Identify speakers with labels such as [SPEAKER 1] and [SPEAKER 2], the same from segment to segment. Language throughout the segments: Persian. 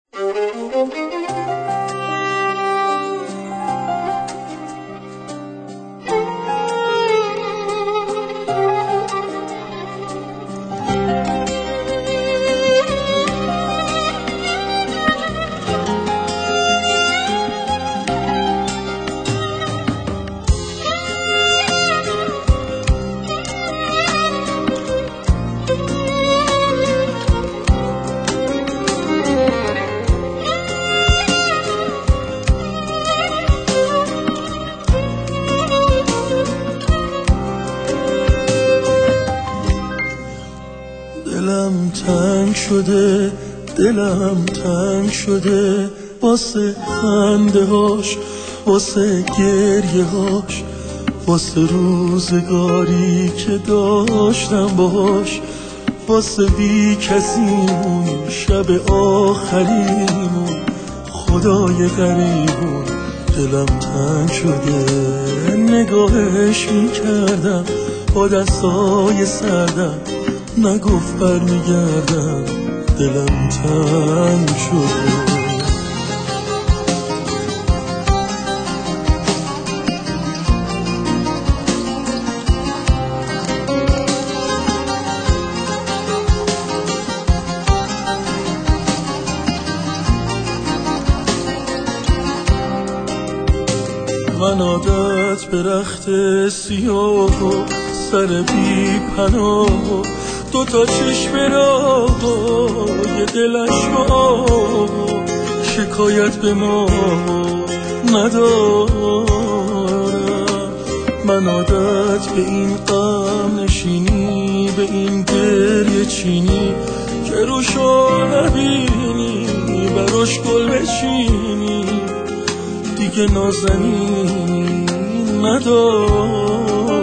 [SPEAKER 1] دلم تنگ شده، دلم تنگ شده، واسه خنده هاش، واسه گریه هاش، واسه روزگاری که داشتم باهاش، واسه بی کسیمون شب آخریمون، خدای غریبون. دلم تنگ شده، نگاهش میکردم با دستای سردم، نگفت برمیگردم. دلم تنگ شده. من عادت به رخت سیاه و سر بی پناه و دوتا چشم راهی دلش آه، شکایت به ما ندارم. من عادت به این غم نشینی، به این گریه چینی که روشو نبینی، براش گل بچینی، دیگه نازنین ندارم.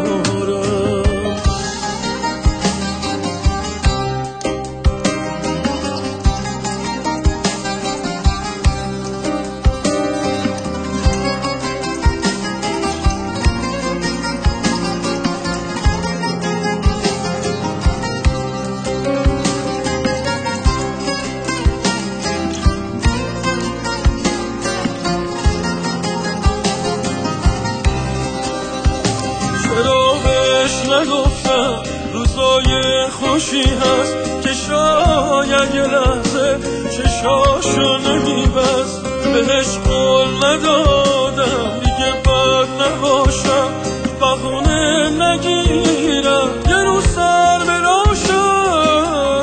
[SPEAKER 1] نگفتم روزای خوشی هست که شاید یه لحظه چشاشو نمیبست، بهش قول ندادم دیگه بد نباشم، بهونه نگیرم یه روز سر براشم.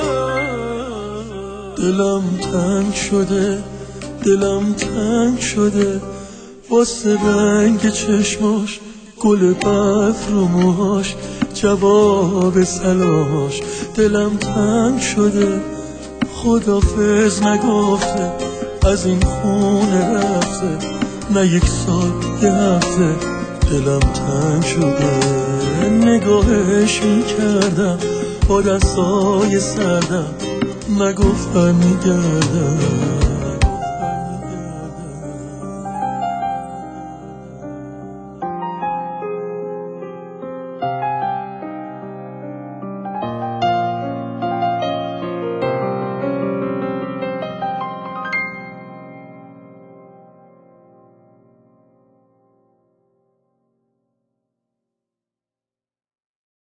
[SPEAKER 1] دلم تنگ شده، دلم تنگ شده، واسه رنگ چشماش، گل برف رو موهاش، جواب سلاماش. دلم تنگ شده، خدافظ نگفته، از این خونه رفته، نه یک سال یه هفته. دلم تنگ شده، نگاهش میکردم با دستای سردم، نگفت برمیگردم.